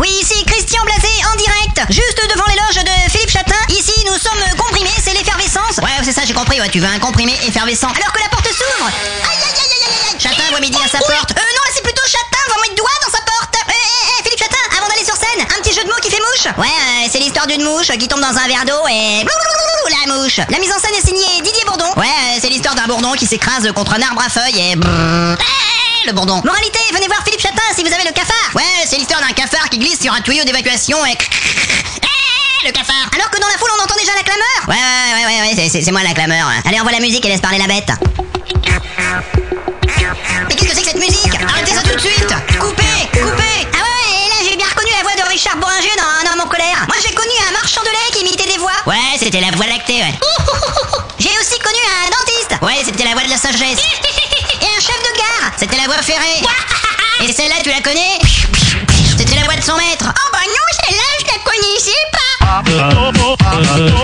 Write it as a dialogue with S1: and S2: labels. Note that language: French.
S1: Oui, ici Christian Blasé en direct, juste devant les loges de Philippe Chatin. Ici, nous sommes comprimés, c'est l'effervescence. Ouais, c'est ça, j'ai compris, ouais, tu veux un comprimé effervescent. Alors que la porte s'ouvre. Aïe, aïe, aïe, aïe, aïe. Chatin voit midi à sa porte. Non, là, c'est plutôt Chatin voit moins de doigts dans sa porte. Philippe Chatin, avant d'aller sur scène, un petit jeu de mots qui fait mouche. Ouais, c'est l'histoire d'une mouche qui tombe dans un verre d'eau et... la mouche. La mise en scène est signée Didier Bourdon. Ouais, c'est l'histoire d'un bourdon qui s'écrase contre un arbre à feuilles et... le bourdon. Moralité, venez voir Philippe Chatin si vous avez le cafard. Ouais, c'est l'histoire d'un cafard qui glisse sur un tuyau d'évacuation et... le cafard. Alors que dans la foule, on entend déjà la clameur. Ouais, c'est moi la clameur. Allez, envoie la musique et laisse parler la bête. Mais qu'est-ce que c'est que cette musique? Arrêtez ça tout de suite. Coupez. Ah ouais, et là, j'ai bien reconnu la voix de Richard Bourringer dans Un homme en colère. Moi, j'ai connu un marchand de lait qui imitait des voix. Ouais, c'était la voix lactée, ouais. J'ai aussi connu un dentiste. Ouais, c'était la voix de la sagesse. Et un chef de gare. C'était la voix ferrée. Et celle-là, tu la connais?